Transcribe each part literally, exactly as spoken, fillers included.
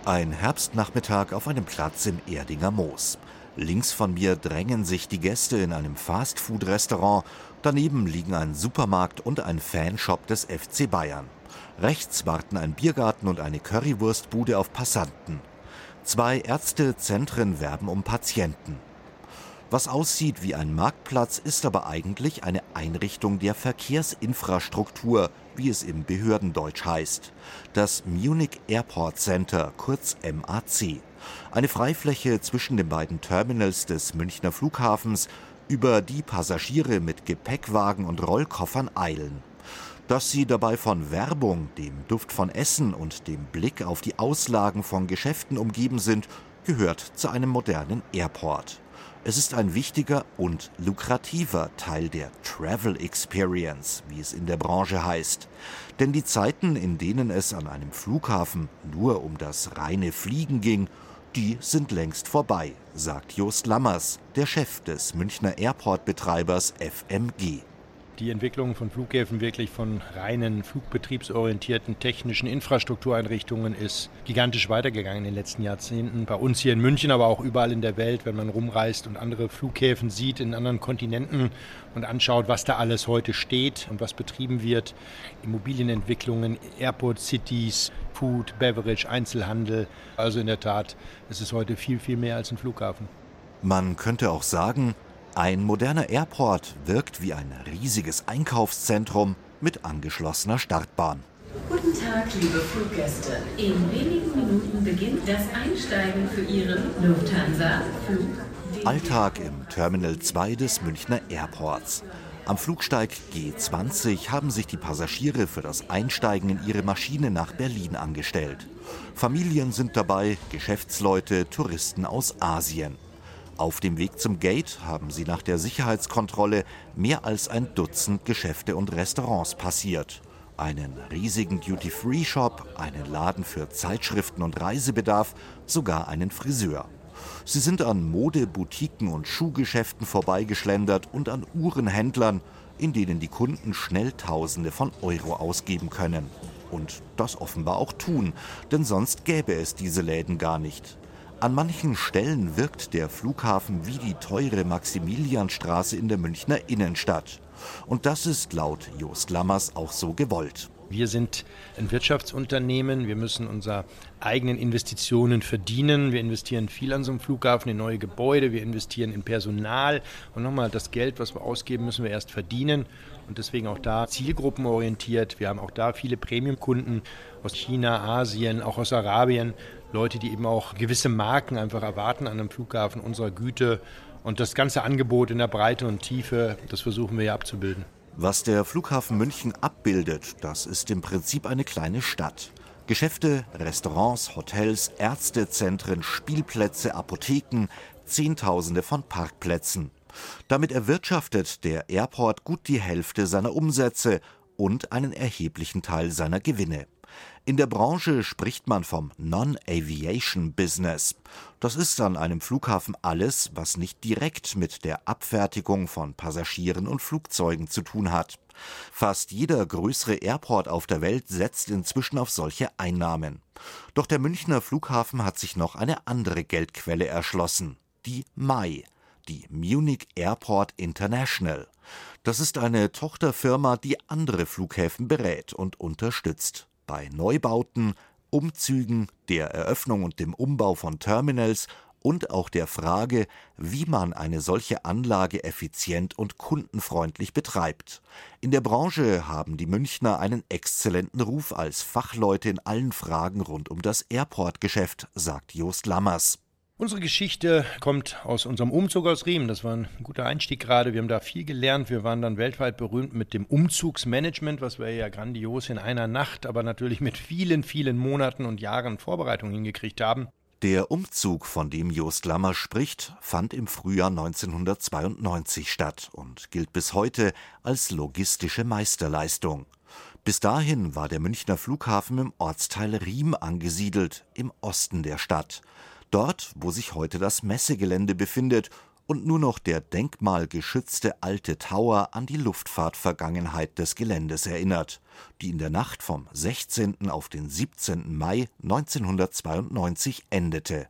Ein Herbstnachmittag auf einem Platz im Erdinger Moos. Links von mir drängen sich die Gäste in einem Fastfood-Restaurant. Daneben liegen ein Supermarkt und ein Fanshop des F C Bayern. Rechts warten ein Biergarten und eine Currywurstbude auf Passanten. Zwei Ärztezentren werben um Patienten. Was aussieht wie ein Marktplatz, ist aber eigentlich eine Einrichtung der Verkehrsinfrastruktur, wie es im Behördendeutsch heißt. Das Munich Airport Center, kurz M A C. Eine Freifläche zwischen den beiden Terminals des Münchner Flughafens, über die Passagiere mit Gepäckwagen und Rollkoffern eilen. Dass sie dabei von Werbung, dem Duft von Essen und dem Blick auf die Auslagen von Geschäften umgeben sind, gehört zu einem modernen Airport. Es ist ein wichtiger und lukrativer Teil der Travel Experience, wie es in der Branche heißt. Denn die Zeiten, in denen es an einem Flughafen nur um das reine Fliegen ging, die sind längst vorbei, sagt Jost Lammers, der Chef des Münchner Airport-Betreibers F M G. Die Entwicklung von Flughäfen wirklich von reinen flugbetriebsorientierten technischen Infrastruktureinrichtungen ist gigantisch weitergegangen in den letzten Jahrzehnten. Bei uns hier in München, aber auch überall in der Welt, wenn man rumreist und andere Flughäfen sieht in anderen Kontinenten und anschaut, was da alles heute steht und was betrieben wird. Immobilienentwicklungen, Airport Cities, Food, Beverage, Einzelhandel. Also in der Tat, es ist heute viel, viel mehr als ein Flughafen. Man könnte auch sagen, ein moderner Airport wirkt wie ein riesiges Einkaufszentrum mit angeschlossener Startbahn. Guten Tag, liebe Fluggäste. In wenigen Minuten beginnt das Einsteigen für Ihren Lufthansa-Flug. Alltag im Terminal zwei des Münchner Airports. Am Flugsteig G zwanzig haben sich die Passagiere für das Einsteigen in ihre Maschine nach Berlin angestellt. Familien sind dabei, Geschäftsleute, Touristen aus Asien. Auf dem Weg zum Gate haben sie nach der Sicherheitskontrolle mehr als ein Dutzend Geschäfte und Restaurants passiert. Einen riesigen Duty-Free-Shop, einen Laden für Zeitschriften und Reisebedarf, sogar einen Friseur. Sie sind an Mode-, Boutiquen und Schuhgeschäften vorbeigeschlendert und an Uhrenhändlern, in denen die Kunden schnell Tausende von Euro ausgeben können. Und das offenbar auch tun, denn sonst gäbe es diese Läden gar nicht. An manchen Stellen wirkt der Flughafen wie die teure Maximilianstraße in der Münchner Innenstadt. Und das ist laut Jost Lammers auch so gewollt. Wir sind ein Wirtschaftsunternehmen, wir müssen unsere eigenen Investitionen verdienen. Wir investieren viel an so einem Flughafen, in neue Gebäude, wir investieren in Personal. Und nochmal, das Geld, was wir ausgeben, müssen wir erst verdienen. Und deswegen auch da zielgruppenorientiert. Wir haben auch da viele Premium-Kunden aus China, Asien, auch aus Arabien. Leute, die eben auch gewisse Marken einfach erwarten an einem Flughafen unserer Güte. Und das ganze Angebot in der Breite und Tiefe, das versuchen wir ja abzubilden. Was der Flughafen München abbildet, das ist im Prinzip eine kleine Stadt. Geschäfte, Restaurants, Hotels, Ärztezentren, Spielplätze, Apotheken, Zehntausende von Parkplätzen. Damit erwirtschaftet der Airport gut die Hälfte seiner Umsätze und einen erheblichen Teil seiner Gewinne. In der Branche spricht man vom Non-Aviation-Business. Das ist an einem Flughafen alles, was nicht direkt mit der Abfertigung von Passagieren und Flugzeugen zu tun hat. Fast jeder größere Airport auf der Welt setzt inzwischen auf solche Einnahmen. Doch der Münchner Flughafen hat sich noch eine andere Geldquelle erschlossen, die M A I, die Munich Airport International. Das ist eine Tochterfirma, die andere Flughäfen berät und unterstützt. Bei Neubauten, Umzügen, der Eröffnung und dem Umbau von Terminals und auch der Frage, wie man eine solche Anlage effizient und kundenfreundlich betreibt. In der Branche haben die Münchner einen exzellenten Ruf als Fachleute in allen Fragen rund um das Airport-Geschäft, sagt Jost Lammers. Unsere Geschichte kommt aus unserem Umzug aus Riem. Das war ein guter Einstieg gerade. Wir haben da viel gelernt. Wir waren dann weltweit berühmt mit dem Umzugsmanagement, was wir ja grandios in einer Nacht, aber natürlich mit vielen, vielen Monaten und Jahren Vorbereitung hingekriegt haben. Der Umzug, von dem Jost Lammers spricht, fand im Frühjahr neunzehnhundertzweiundneunzig statt und gilt bis heute als logistische Meisterleistung. Bis dahin war der Münchner Flughafen im Ortsteil Riem angesiedelt, im Osten der Stadt. Dort, wo sich heute das Messegelände befindet und nur noch der denkmalgeschützte alte Tower an die Luftfahrtvergangenheit des Geländes erinnert, die in der Nacht vom sechzehnten auf den siebzehnten Mai neunzehnhundertzweiundneunzig endete.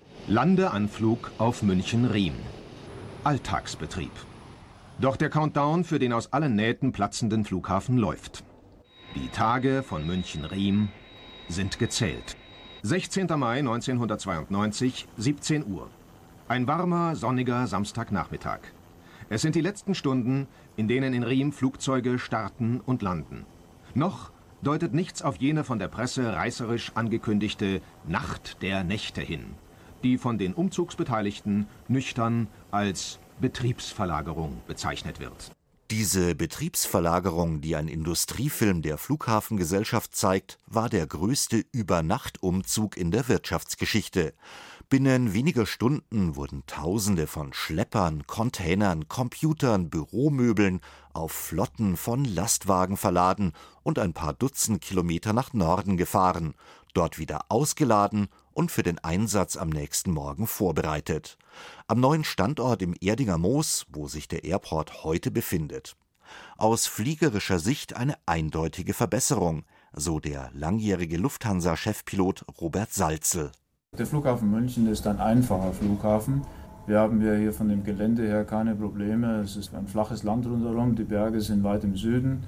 Landeanflug auf München-Riem. Alltagsbetrieb. Doch der Countdown für den aus allen Nähten platzenden Flughafen läuft. Die Tage von München-Riem sind gezählt. sechzehnten Mai neunzehnhundertzweiundneunzig, siebzehn Uhr. Ein warmer, sonniger Samstagnachmittag. Es sind die letzten Stunden, in denen in Riem Flugzeuge starten und landen. Noch deutet nichts auf jene von der Presse reißerisch angekündigte Nacht der Nächte hin, die von den Umzugsbeteiligten nüchtern als Betriebsverlagerung bezeichnet wird. Diese Betriebsverlagerung, die ein Industriefilm der Flughafengesellschaft zeigt, war der größte Übernachtumzug in der Wirtschaftsgeschichte. Binnen weniger Stunden wurden Tausende von Schleppern, Containern, Computern, Büromöbeln auf Flotten von Lastwagen verladen und ein paar Dutzend Kilometer nach Norden gefahren, dort wieder ausgeladen und für den Einsatz am nächsten Morgen vorbereitet. Am neuen Standort im Erdinger Moos, wo sich der Airport heute befindet. Aus fliegerischer Sicht eine eindeutige Verbesserung, so der langjährige Lufthansa-Chefpilot Robert Salzl. Der Flughafen München ist ein einfacher Flughafen. Wir haben ja hier von dem Gelände her keine Probleme. Es ist ein flaches Land rundherum, die Berge sind weit im Süden.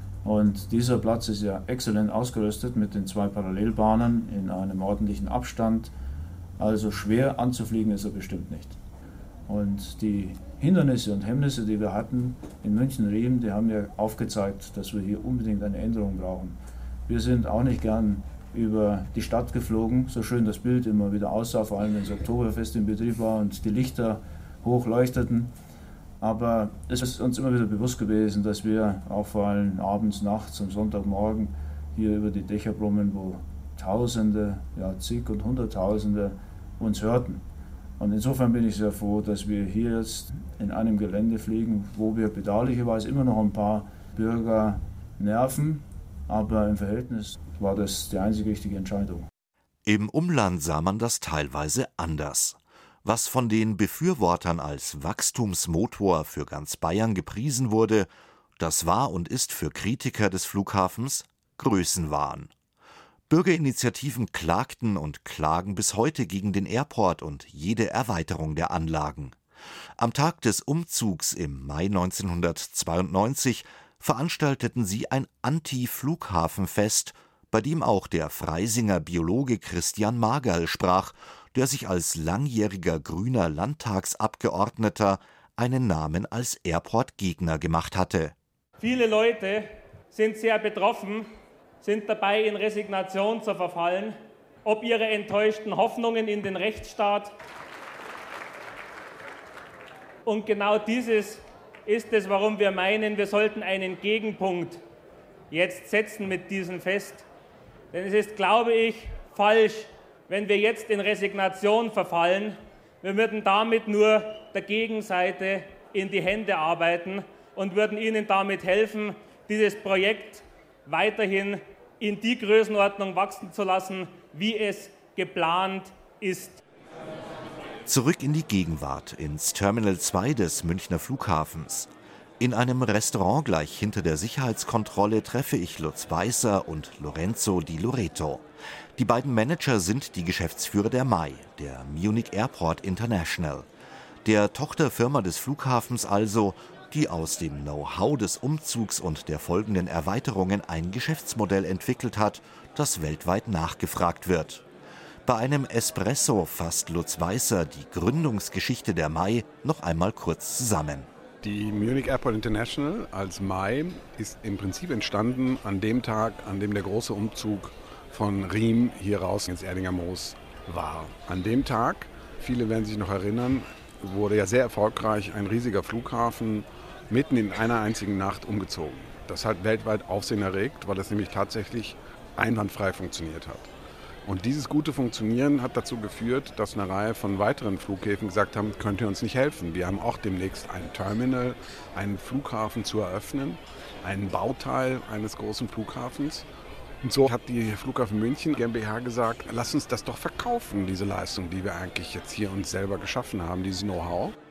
Und dieser Platz ist ja exzellent ausgerüstet mit den zwei Parallelbahnen in einem ordentlichen Abstand. Also schwer anzufliegen ist er bestimmt nicht. Und die Hindernisse und Hemmnisse, die wir hatten in München-Riem, die haben ja aufgezeigt, dass wir hier unbedingt eine Änderung brauchen. Wir sind auch nicht gern über die Stadt geflogen, so schön das Bild immer wieder aussah, vor allem wenn das Oktoberfest in Betrieb war und die Lichter hoch leuchteten. Aber es ist uns immer wieder bewusst gewesen, dass wir auch vor allem abends, nachts, am Sonntagmorgen hier über die Dächer brummen, wo Tausende, ja zig und Hunderttausende uns hörten. Und insofern bin ich sehr froh, dass wir hier jetzt in einem Gelände fliegen, wo wir bedauerlicherweise immer noch ein paar Bürger nerven, aber im Verhältnis war das die einzige richtige Entscheidung. Im Umland sah man das teilweise anders. Was von den Befürwortern als Wachstumsmotor für ganz Bayern gepriesen wurde, das war und ist für Kritiker des Flughafens Größenwahn. Bürgerinitiativen klagten und klagen bis heute gegen den Airport und jede Erweiterung der Anlagen. Am Tag des Umzugs im Mai neunzehnhundertzweiundneunzig veranstalteten sie ein Anti-Flughafenfest, bei dem auch der Freisinger Biologe Christian Magerl sprach, der sich als langjähriger grüner Landtagsabgeordneter einen Namen als Airport-Gegner gemacht hatte. Viele Leute sind sehr betroffen, sind dabei, in Resignation zu verfallen, ob ihre enttäuschten Hoffnungen in den Rechtsstaat. Und genau dieses ist es, warum wir meinen, wir sollten einen Gegenpunkt jetzt setzen mit diesem Fest. Denn es ist, glaube ich, falsch, wenn wir jetzt in Resignation verfallen. Wir würden damit nur der Gegenseite in die Hände arbeiten und würden ihnen damit helfen, dieses Projekt weiterhin in die Größenordnung wachsen zu lassen, wie es geplant ist. Zurück in die Gegenwart, ins Terminal zwei des Münchner Flughafens. In einem Restaurant gleich hinter der Sicherheitskontrolle treffe ich Lutz Weißer und Lorenzo Di Loreto. Die beiden Manager sind die Geschäftsführer der M A I, der Munich Airport International. Der Tochterfirma des Flughafens also, die aus dem Know-how des Umzugs und der folgenden Erweiterungen ein Geschäftsmodell entwickelt hat, das weltweit nachgefragt wird. Bei einem Espresso fasst Lutz Weißer die Gründungsgeschichte der M A I noch einmal kurz zusammen. Die Munich Airport International als M A I ist im Prinzip entstanden an dem Tag, an dem der große Umzug von Riem hier raus ins Erdinger Moos war. An dem Tag, viele werden sich noch erinnern, wurde ja sehr erfolgreich ein riesiger Flughafen mitten in einer einzigen Nacht umgezogen. Das hat weltweit Aufsehen erregt, weil das nämlich tatsächlich einwandfrei funktioniert hat. Und dieses gute Funktionieren hat dazu geführt, dass eine Reihe von weiteren Flughäfen gesagt haben, könnt ihr uns nicht helfen. Wir haben auch demnächst ein Terminal, einen Flughafen zu eröffnen, einen Bauteil eines großen Flughafens. Und so hat die Flughafen München GmbH gesagt, lass uns das doch verkaufen, diese Leistung, die wir eigentlich jetzt hier uns selber geschaffen haben, dieses Know-how.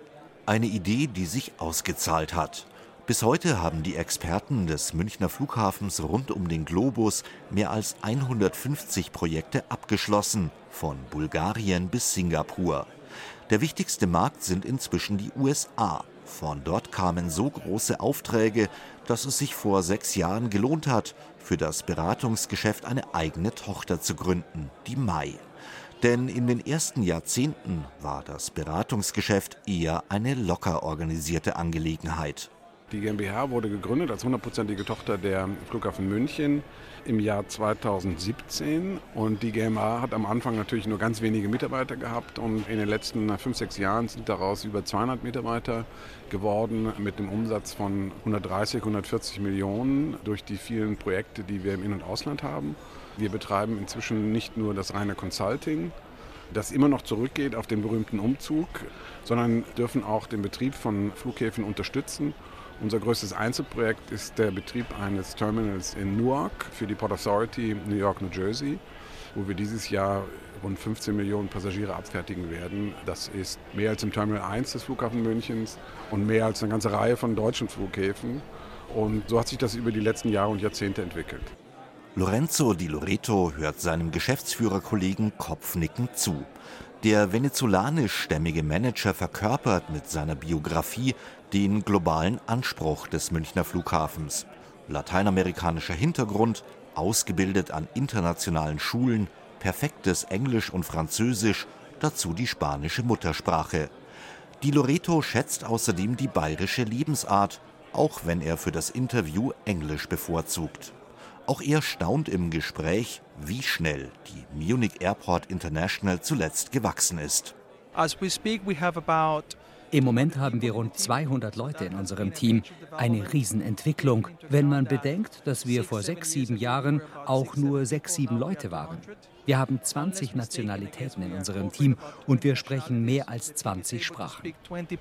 Eine Idee, die sich ausgezahlt hat. Bis heute haben die Experten des Münchner Flughafens rund um den Globus mehr als hundertfünfzig Projekte abgeschlossen, von Bulgarien bis Singapur. Der wichtigste Markt sind inzwischen die U S A. Von dort kamen so große Aufträge, dass es sich vor sechs Jahren gelohnt hat, für das Beratungsgeschäft eine eigene Tochter zu gründen, die M A I. Denn in den ersten Jahrzehnten war das Beratungsgeschäft eher eine locker organisierte Angelegenheit. Die GmbH wurde gegründet als hundertprozentige Tochter der Flughafen München im Jahr zweitausendsiebzehn. Und die GmbH hat am Anfang natürlich nur ganz wenige Mitarbeiter gehabt. Und in den letzten fünf, sechs Jahren sind daraus über zweihundert Mitarbeiter geworden mit einem Umsatz von hundertdreißig, hundertvierzig Millionen durch die vielen Projekte, die wir im In- und Ausland haben. Wir betreiben inzwischen nicht nur das reine Consulting, das immer noch zurückgeht auf den berühmten Umzug, sondern dürfen auch den Betrieb von Flughäfen unterstützen. Unser größtes Einzelprojekt ist der Betrieb eines Terminals in Newark für die Port Authority New York, New Jersey, wo wir dieses Jahr rund fünfzehn Millionen Passagiere abfertigen werden. Das ist mehr als im Terminal eins des Flughafen Münchens und mehr als eine ganze Reihe von deutschen Flughäfen. Und so hat sich das über die letzten Jahre und Jahrzehnte entwickelt. Lorenzo Di Loreto hört seinem Geschäftsführerkollegen kopfnickend zu. Der venezolanischstämmige Manager verkörpert mit seiner Biografie den globalen Anspruch des Münchner Flughafens. Lateinamerikanischer Hintergrund, ausgebildet an internationalen Schulen, perfektes Englisch und Französisch, dazu die spanische Muttersprache. Di Loreto schätzt außerdem die bayerische Lebensart, auch wenn er für das Interview Englisch bevorzugt. Auch er staunt im Gespräch, wie schnell die Munich Airport International zuletzt gewachsen ist. As we speak, we have about Im Moment haben wir rund zweihundert Leute in unserem Team. Eine Riesenentwicklung, wenn man bedenkt, dass wir vor sechs, sieben Jahren auch nur sechs, sieben Leute waren. Wir haben zwanzig Nationalitäten in unserem Team und wir sprechen mehr als zwanzig Sprachen.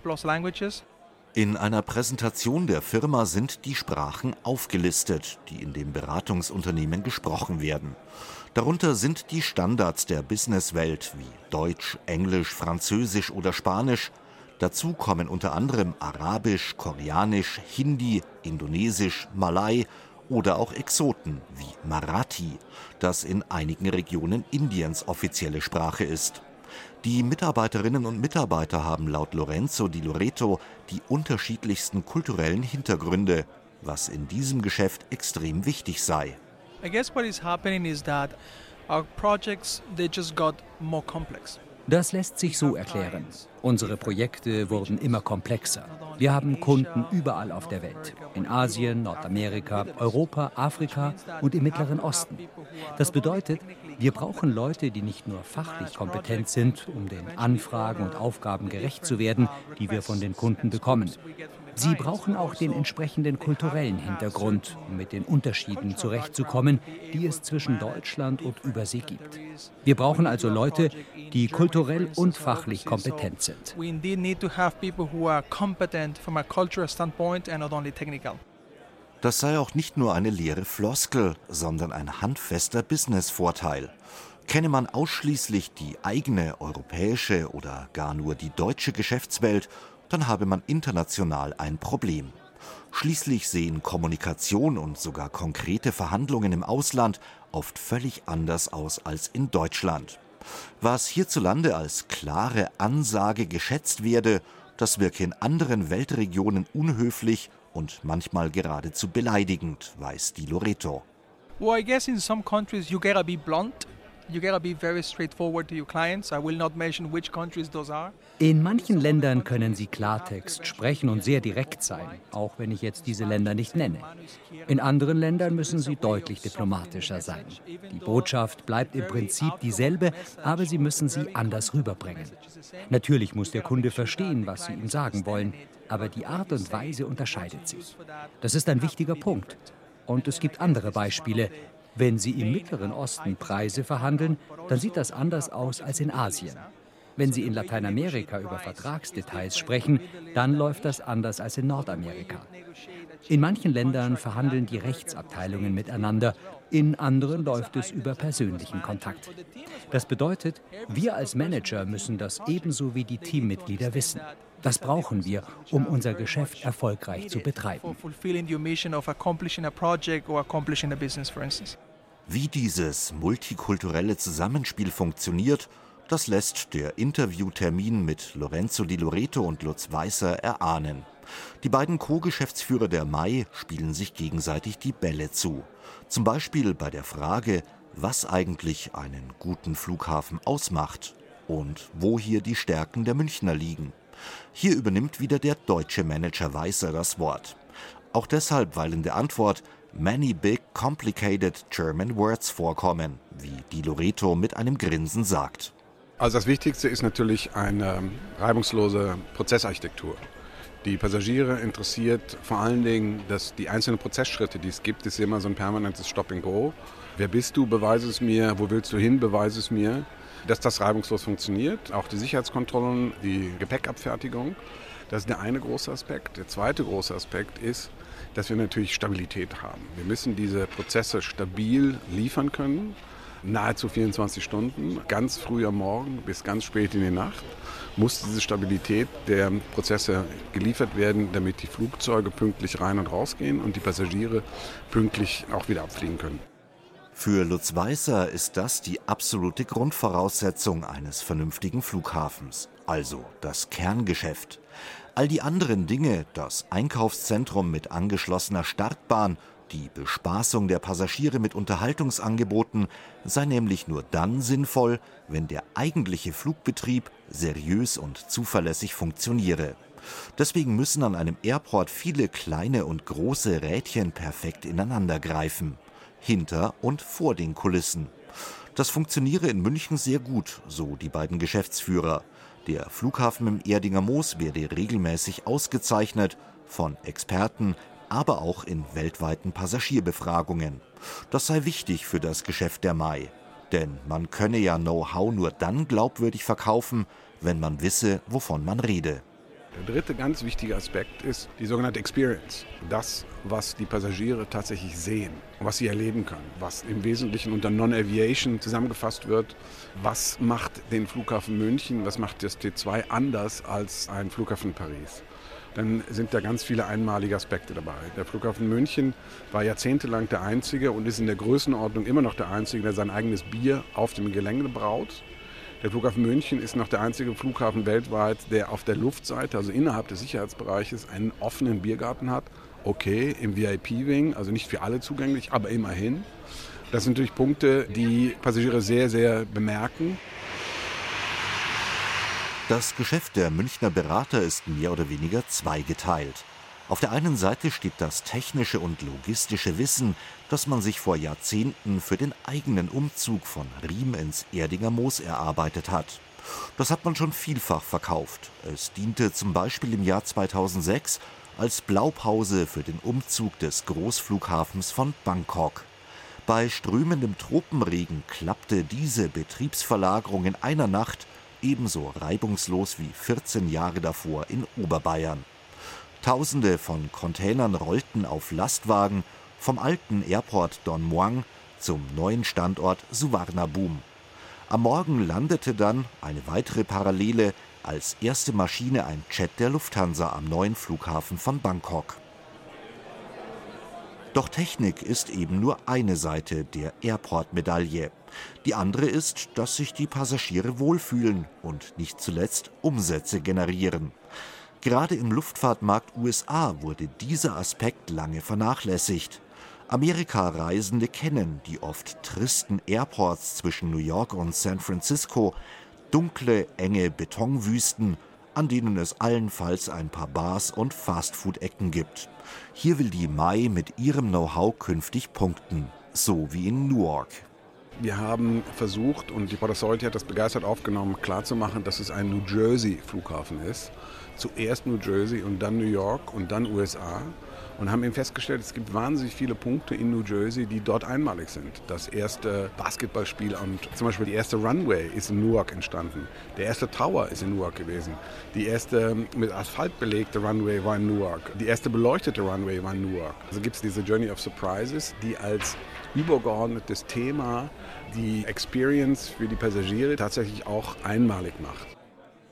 In einer Präsentation der Firma sind die Sprachen aufgelistet, die in dem Beratungsunternehmen gesprochen werden. Darunter sind die Standards der Businesswelt wie Deutsch, Englisch, Französisch oder Spanisch. Dazu kommen unter anderem Arabisch, Koreanisch, Hindi, Indonesisch, Malai oder auch Exoten wie Marathi, das in einigen Regionen Indiens offizielle Sprache ist. Die Mitarbeiterinnen und Mitarbeiter haben laut Lorenzo Di Loreto die unterschiedlichsten kulturellen Hintergründe, was in diesem Geschäft extrem wichtig sei. I guess what is happening is that our projects, they just got more complex. Das lässt sich so erklären. Unsere Projekte wurden immer komplexer. Wir haben Kunden überall auf der Welt. In Asien, Nordamerika, Europa, Afrika und im Mittleren Osten. Das bedeutet, wir brauchen Leute, die nicht nur fachlich kompetent sind, um den Anfragen und Aufgaben gerecht zu werden, die wir von den Kunden bekommen. Sie brauchen auch den entsprechenden kulturellen Hintergrund, um mit den Unterschieden zurechtzukommen, die es zwischen Deutschland und Übersee gibt. Wir brauchen also Leute, die kulturell und fachlich kompetent sind. Das sei auch nicht nur eine leere Floskel, sondern ein handfester Business-Vorteil. Kenne man ausschließlich die eigene europäische oder gar nur die deutsche Geschäftswelt, dann habe man international ein Problem. Schließlich sehen Kommunikation und sogar konkrete Verhandlungen im Ausland oft völlig anders aus als in Deutschland. Was hierzulande als klare Ansage geschätzt werde, das wirke in anderen Weltregionen unhöflich und manchmal geradezu beleidigend, weiß Di Loreto. Well, I guess in some countries you gotta be blunt. You gotta be very straightforward to your clients. I will not mention which countries those are. In manchen Ländern können sie Klartext sprechen und sehr direkt sein, auch wenn ich jetzt diese Länder nicht nenne. In anderen Ländern müssen sie deutlich diplomatischer sein. Die Botschaft bleibt im Prinzip dieselbe, aber sie müssen sie anders rüberbringen. Natürlich muss der Kunde verstehen, was sie ihm sagen wollen, aber die Art und Weise unterscheidet sich. Das ist ein wichtiger Punkt. Und es gibt andere Beispiele. Wenn Sie im Mittleren Osten Preise verhandeln, dann sieht das anders aus als in Asien. Wenn Sie in Lateinamerika über Vertragsdetails sprechen, dann läuft das anders als in Nordamerika. In manchen Ländern verhandeln die Rechtsabteilungen miteinander, in anderen läuft es über persönlichen Kontakt. Das bedeutet, wir als Manager müssen das ebenso wie die Teammitglieder wissen. Das brauchen wir, um unser Geschäft erfolgreich zu betreiben. Wie dieses multikulturelle Zusammenspiel funktioniert, das lässt der Interviewtermin mit Lorenzo Di Loreto und Lutz Weißer erahnen. Die beiden Co-Geschäftsführer der M A I spielen sich gegenseitig die Bälle zu. Zum Beispiel bei der Frage, was eigentlich einen guten Flughafen ausmacht und wo hier die Stärken der Münchner liegen. Hier übernimmt wieder der deutsche Manager Weißer das Wort. Auch deshalb, weil in der Antwort many big, complicated German words vorkommen, wie Di Loreto mit einem Grinsen sagt. Also das Wichtigste ist natürlich eine reibungslose Prozessarchitektur. Die Passagiere interessiert vor allen Dingen, dass die einzelnen Prozessschritte, die es gibt, ist immer so ein permanentes Stop and Go. Wer bist du? Beweise es mir. Wo willst du hin? Beweise es mir. Dass das reibungslos funktioniert. Auch die Sicherheitskontrollen, die Gepäckabfertigung. Das ist der eine große Aspekt. Der zweite große Aspekt ist, dass wir natürlich Stabilität haben. Wir müssen diese Prozesse stabil liefern können. Nahezu vierundzwanzig Stunden, ganz früh am Morgen bis ganz spät in die Nacht, muss diese Stabilität der Prozesse geliefert werden, damit die Flugzeuge pünktlich rein und rausgehen und die Passagiere pünktlich auch wieder abfliegen können. Für Lutz Weißer ist das die absolute Grundvoraussetzung eines vernünftigen Flughafens, also das Kerngeschäft. All die anderen Dinge, das Einkaufszentrum mit angeschlossener Startbahn, die Bespaßung der Passagiere mit Unterhaltungsangeboten sei nämlich nur dann sinnvoll, wenn der eigentliche Flugbetrieb seriös und zuverlässig funktioniere. Deswegen müssen an einem Airport viele kleine und große Rädchen perfekt ineinandergreifen, hinter und vor den Kulissen. Das funktioniere in München sehr gut, so die beiden Geschäftsführer. Der Flughafen im Erdinger Moos werde regelmäßig ausgezeichnet von Experten, aber auch in weltweiten Passagierbefragungen. Das sei wichtig für das Geschäft der M A I. Denn man könne ja Know-how nur dann glaubwürdig verkaufen, wenn man wisse, wovon man rede. Der dritte ganz wichtige Aspekt ist die sogenannte Experience. Das, was die Passagiere tatsächlich sehen, was sie erleben können, was im Wesentlichen unter Non-Aviation zusammengefasst wird. Was macht den Flughafen München, was macht das T zwei anders als ein Flughafen Paris? Dann sind da ganz viele einmalige Aspekte dabei. Der Flughafen München war jahrzehntelang der einzige und ist in der Größenordnung immer noch der einzige, der sein eigenes Bier auf dem Gelände braut. Der Flughafen München ist noch der einzige Flughafen weltweit, der auf der Luftseite, also innerhalb des Sicherheitsbereiches, einen offenen Biergarten hat. Okay, im V I P-Wing, also nicht für alle zugänglich, aber immerhin. Das sind natürlich Punkte, die Passagiere sehr, sehr bemerken. Das Geschäft der Münchner Berater ist mehr oder weniger zweigeteilt. Auf der einen Seite steht das technische und logistische Wissen, das man sich vor Jahrzehnten für den eigenen Umzug von Riem ins Erdinger Moos erarbeitet hat. Das hat man schon vielfach verkauft. Es diente zum Beispiel im Jahr zweitausendsechs als Blaupause für den Umzug des Großflughafens von Bangkok. Bei strömendem Tropenregen klappte diese Betriebsverlagerung in einer Nacht ebenso reibungslos wie vierzehn Jahre davor in Oberbayern. Tausende von Containern rollten auf Lastwagen vom alten Airport Don Muang zum neuen Standort Suvarnabhumi. Am Morgen landete dann eine weitere Parallele als erste Maschine ein Jet der Lufthansa am neuen Flughafen von Bangkok. Doch Technik ist eben nur eine Seite der Airport-Medaille. Die andere ist, dass sich die Passagiere wohlfühlen und nicht zuletzt Umsätze generieren. Gerade im Luftfahrtmarkt U S A wurde dieser Aspekt lange vernachlässigt. Amerikareisende kennen die oft tristen Airports zwischen New York und San Francisco, dunkle, enge Betonwüsten, an denen es allenfalls ein paar Bars und Fastfood-Ecken gibt. Hier will die M A I mit ihrem Know-how künftig punkten, so wie in Newark. Wir haben versucht, und die Port Authority hat das begeistert aufgenommen, klarzumachen, dass es ein New Jersey-Flughafen ist. Zuerst New Jersey und dann New York und dann U S A. Und haben eben festgestellt, es gibt wahnsinnig viele Punkte in New Jersey, die dort einmalig sind. Das erste Basketballspiel und zum Beispiel die erste Runway ist in Newark entstanden. Der erste Tower ist in Newark gewesen. Die erste mit Asphalt belegte Runway war in Newark. Die erste beleuchtete Runway war in Newark. Also gibt es diese Journey of Surprises, die als übergeordnetes Thema die Experience für die Passagiere tatsächlich auch einmalig macht.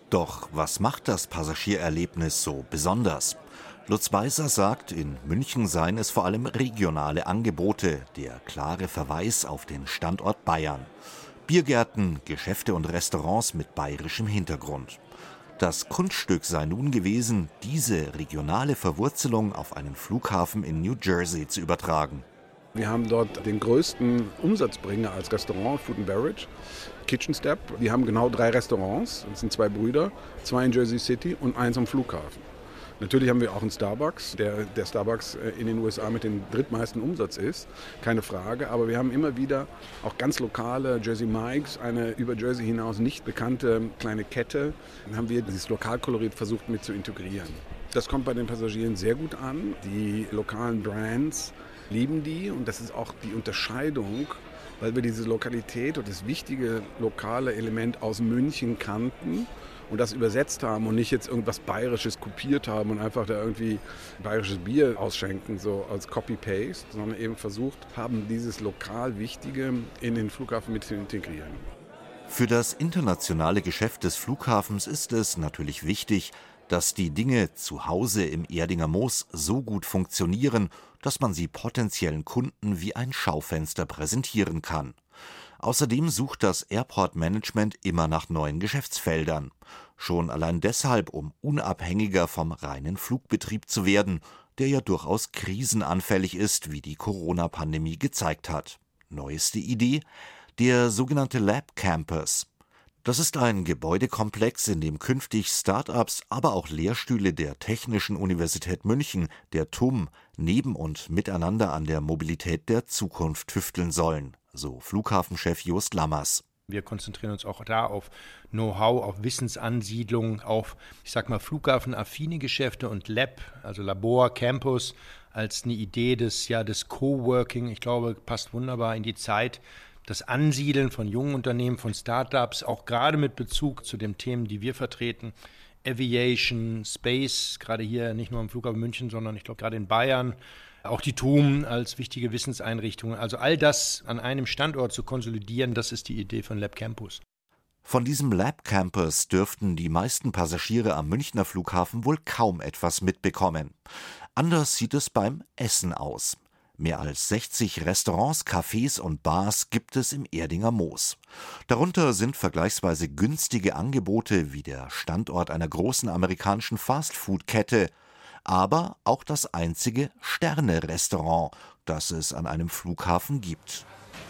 Doch was macht das Passagiererlebnis so besonders? Lutz Beiser sagt, in München seien es vor allem regionale Angebote, der klare Verweis auf den Standort Bayern. Biergärten, Geschäfte und Restaurants mit bayerischem Hintergrund. Das Kunststück sei nun gewesen, diese regionale Verwurzelung auf einen Flughafen in New Jersey zu übertragen. Wir haben dort den größten Umsatzbringer als Restaurant, Food and Beverage, Kitchen Step. Wir haben genau drei Restaurants, das sind zwei Brüder, zwei in Jersey City und eins am Flughafen. Natürlich haben wir auch einen Starbucks, der, der Starbucks in den U S A mit dem drittmeisten Umsatz ist, keine Frage. Aber wir haben immer wieder auch ganz lokale Jersey Mike's, eine über Jersey hinaus nicht bekannte kleine Kette. Dann haben wir dieses Lokalkolorit versucht mit zu integrieren. Das kommt bei den Passagieren sehr gut an. Die lokalen Brands lieben die und das ist auch die Unterscheidung, weil wir diese Lokalität und das wichtige lokale Element aus München kannten und das übersetzt haben und nicht jetzt irgendwas Bayerisches kopiert haben und einfach da irgendwie bayerisches Bier ausschenken, so als Copy-Paste, sondern eben versucht haben, dieses lokal Wichtige in den Flughafen mit zu integrieren. Für das internationale Geschäft des Flughafens ist es natürlich wichtig, dass die Dinge zu Hause im Erdinger Moos so gut funktionieren, dass man sie potenziellen Kunden wie ein Schaufenster präsentieren kann. Außerdem sucht das Airport Management immer nach neuen Geschäftsfeldern. Schon allein deshalb, um unabhängiger vom reinen Flugbetrieb zu werden, der ja durchaus krisenanfällig ist, wie die Corona-Pandemie gezeigt hat. Neueste Idee? Der sogenannte Lab Campus. Das ist ein Gebäudekomplex, in dem künftig Start-ups, aber auch Lehrstühle der Technischen Universität München, der T U M, neben und miteinander an der Mobilität der Zukunft tüfteln sollen, so Flughafenchef Jost Lammers. Wir konzentrieren uns auch da auf Know-how, auf Wissensansiedlung, auf, ich sag mal, flughafenaffine Geschäfte und Lab, also Labor, Campus, als eine Idee des, ja, des Coworking. Ich glaube, passt wunderbar in die Zeit. Das Ansiedeln von jungen Unternehmen, von Startups, auch gerade mit Bezug zu den Themen, die wir vertreten, Aviation, Space, gerade hier nicht nur am Flughafen München, sondern ich glaube gerade in Bayern, auch die T U M als wichtige Wissenseinrichtung. Also all das an einem Standort zu konsolidieren, das ist die Idee von Lab Campus. Von diesem Lab Campus dürften die meisten Passagiere am Münchner Flughafen wohl kaum etwas mitbekommen. Anders sieht es beim Essen aus. Mehr als sechzig Restaurants, Cafés und Bars gibt es im Erdinger Moos. Darunter sind vergleichsweise günstige Angebote wie der Standort einer großen amerikanischen Fastfood-Kette, aber auch das einzige Sterne-Restaurant, das es an einem Flughafen gibt.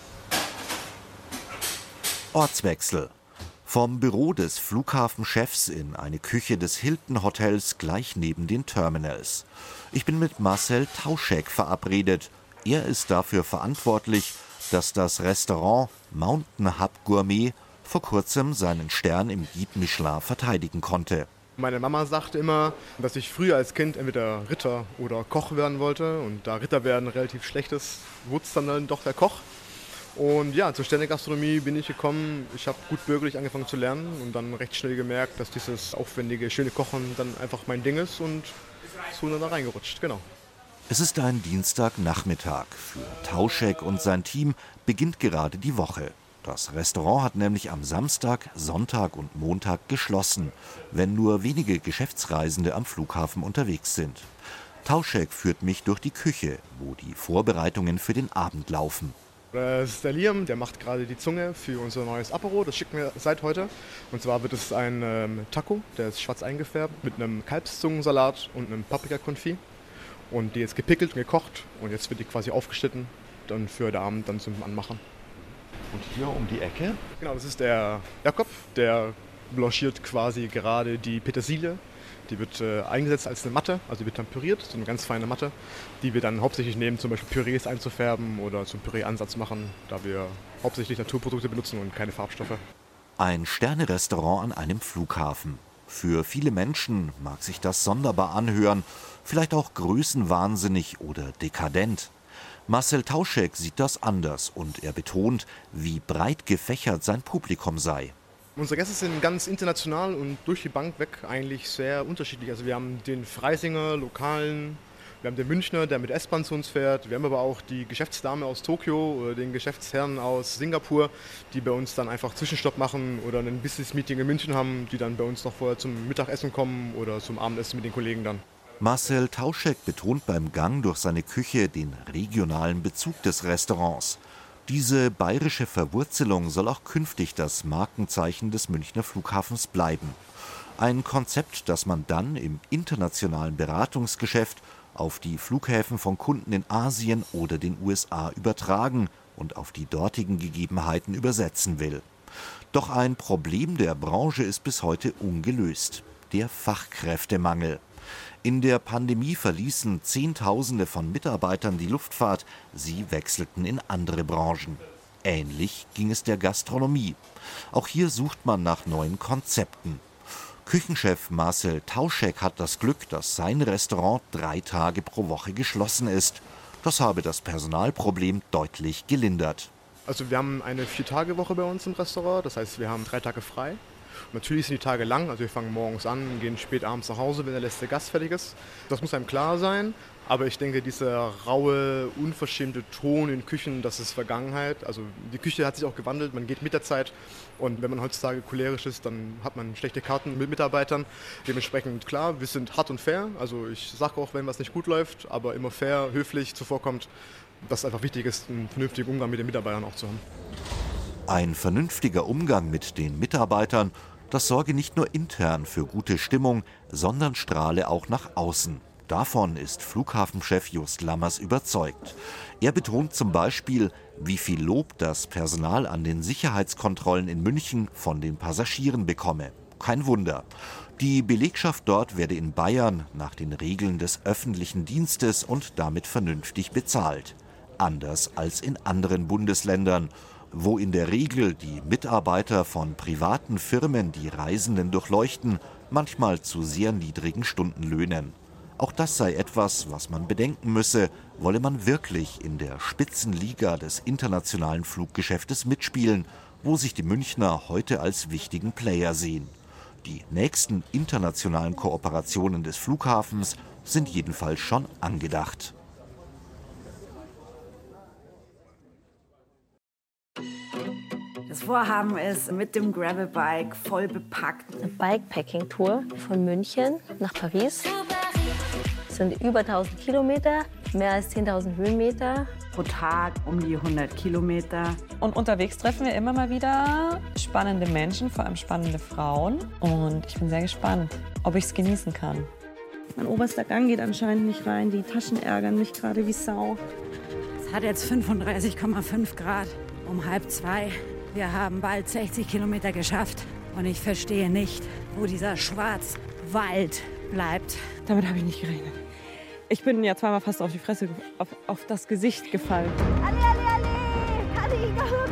Ortswechsel. Vom Büro des Flughafenchefs in eine Küche des Hilton-Hotels gleich neben den Terminals. Ich bin mit Marcel Tauschek verabredet. Er ist dafür verantwortlich, dass das Restaurant Mountain Hub Gourmet vor kurzem seinen Stern im Guide Michelin verteidigen konnte. Meine Mama sagte immer, dass ich früher als Kind entweder Ritter oder Koch werden wollte. Und da Ritter werden relativ schlecht ist, wurde es dann doch der Koch. Und ja, zur Sternegastronomie bin ich gekommen. Ich habe gut bürgerlich angefangen zu lernen und dann recht schnell gemerkt, dass dieses aufwendige, schöne Kochen dann einfach mein Ding ist und so dann da reingerutscht, genau. Es ist ein Dienstagnachmittag. Für Tauschek und sein Team beginnt gerade die Woche. Das Restaurant hat nämlich am Samstag, Sonntag und Montag geschlossen, wenn nur wenige Geschäftsreisende am Flughafen unterwegs sind. Tauschek führt mich durch die Küche, wo die Vorbereitungen für den Abend laufen. Das ist der Liam, der macht gerade die Zunge für unser neues Apero, das schicken wir seit heute. Und zwar wird es ein ähm, Taco, der ist schwarz eingefärbt, mit einem Kalbszungensalat und einem Paprikakonfit. Und die ist gepickelt, gekocht und jetzt wird die quasi aufgeschnitten, dann für den Abend dann zum Anmachen. Und hier um die Ecke? Genau, das ist der Jakob, der blanchiert quasi gerade die Petersilie. Die wird äh, eingesetzt als eine Matte, also die wird dann püriert, so eine ganz feine Matte, die wir dann hauptsächlich nehmen, zum Beispiel Pürees einzufärben oder zum Püree-Ansatz machen, da wir hauptsächlich Naturprodukte benutzen und keine Farbstoffe. Ein Sterne-Restaurant an einem Flughafen. Für viele Menschen mag sich das sonderbar anhören, vielleicht auch größenwahnsinnig oder dekadent. Marcel Tauschek sieht das anders und er betont, wie breit gefächert sein Publikum sei. Unsere Gäste sind ganz international und durch die Bank weg eigentlich sehr unterschiedlich. Also wir haben den Freisinger, lokalen Wir haben den Münchner, der mit S-Bahn zu uns fährt. Wir haben aber auch die Geschäftsdame aus Tokio oder den Geschäftsherrn aus Singapur, die bei uns dann einfach Zwischenstopp machen oder ein Business-Meeting in München haben, die dann bei uns noch vorher zum Mittagessen kommen oder zum Abendessen mit den Kollegen dann. Marcel Tauschek betont beim Gang durch seine Küche den regionalen Bezug des Restaurants. Diese bayerische Verwurzelung soll auch künftig das Markenzeichen des Münchner Flughafens bleiben. Ein Konzept, das man dann im internationalen Beratungsgeschäft auf die Flughäfen von Kunden in Asien oder den U S A übertragen und auf die dortigen Gegebenheiten übersetzen will. Doch ein Problem der Branche ist bis heute ungelöst: der Fachkräftemangel. In der Pandemie verließen Zehntausende von Mitarbeitern die Luftfahrt, sie wechselten in andere Branchen. Ähnlich ging es der Gastronomie. Auch hier sucht man nach neuen Konzepten. Küchenchef Marcel Tauschek hat das Glück, dass sein Restaurant drei Tage pro Woche geschlossen ist. Das habe das Personalproblem deutlich gelindert. Also wir haben eine Vier-Tage-Woche bei uns im Restaurant, das heißt, wir haben drei Tage frei. Natürlich sind die Tage lang, also wir fangen morgens an, gehen spät abends nach Hause, wenn der letzte Gast fertig ist. Das muss einem klar sein, aber ich denke, dieser raue, unverschämte Ton in Küchen, das ist Vergangenheit. Also die Küche hat sich auch gewandelt, man geht mit der Zeit und wenn man heutzutage cholerisch ist, dann hat man schlechte Karten mit Mitarbeitern. Dementsprechend klar, wir sind hart und fair, also ich sage auch, wenn was nicht gut läuft, aber immer fair, höflich zuvorkommt, dass es einfach wichtig ist, einen vernünftigen Umgang mit den Mitarbeitern auch zu haben. Ein vernünftiger Umgang mit den Mitarbeitern, das sorge nicht nur intern für gute Stimmung, sondern strahle auch nach außen. Davon ist Flughafenchef Just Lammers überzeugt. Er betont zum Beispiel, wie viel Lob das Personal an den Sicherheitskontrollen in München von den Passagieren bekomme. Kein Wunder. Die Belegschaft dort werde in Bayern nach den Regeln des öffentlichen Dienstes und damit vernünftig bezahlt. Anders als in anderen Bundesländern, wo in der Regel die Mitarbeiter von privaten Firmen die Reisenden durchleuchten, manchmal zu sehr niedrigen Stundenlöhnen. Auch das sei etwas, was man bedenken müsse, wolle man wirklich in der Spitzenliga des internationalen Fluggeschäftes mitspielen, wo sich die Münchner heute als wichtigen Player sehen. Die nächsten internationalen Kooperationen des Flughafens sind jedenfalls schon angedacht. Das Vorhaben ist mit dem Gravelbike voll bepackt. Eine Bikepacking-Tour von München nach Paris. Das sind über tausend Kilometer, mehr als zehntausend Höhenmeter. Pro Tag um die hundert Kilometer. Und unterwegs treffen wir immer mal wieder spannende Menschen, vor allem spannende Frauen. Und ich bin sehr gespannt, ob ich es genießen kann. Mein oberster Gang geht anscheinend nicht rein. Die Taschen ärgern mich gerade wie Sau. Es hat jetzt fünfunddreißig Komma fünf Grad um halb zwei. Wir haben bald sechzig Kilometer geschafft. Und ich verstehe nicht, wo dieser Schwarzwald bleibt. Damit habe ich nicht gerechnet. Ich bin ja zweimal fast auf die Fresse, auf, auf das Gesicht gefallen. Ali, Ali, Ali!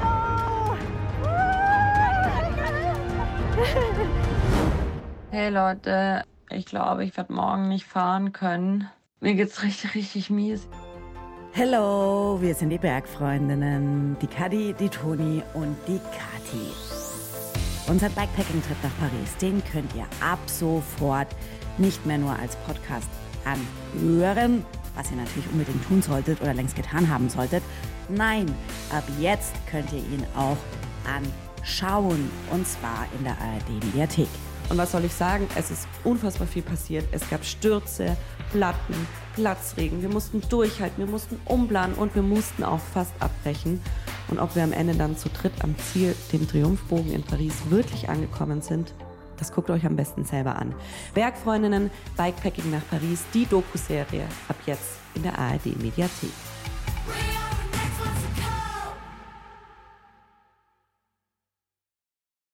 Hey Leute, ich glaube, ich werde morgen nicht fahren können. Mir geht's richtig, richtig mies. Hello, wir sind die Bergfreundinnen, die Kadi, die Toni und die Kati. Unser Bikepacking-Trip nach Paris, den könnt ihr ab sofort nicht mehr nur als Podcast anhören, was ihr natürlich unbedingt tun solltet oder längst getan haben solltet. Nein, ab jetzt könnt ihr ihn auch anschauen, und zwar in der A R D-Mediathek. Und was soll ich sagen? Es ist unfassbar viel passiert. Es gab Stürze, Platten, Platzregen. Wir mussten durchhalten, wir mussten umplanen und wir mussten auch fast abbrechen. Und ob wir am Ende dann zu dritt am Ziel, dem Triumphbogen in Paris, wirklich angekommen sind, das guckt euch am besten selber an. Bergfreundinnen, Bikepacking nach Paris, die Doku-Serie ab jetzt in der A R D-Mediathek.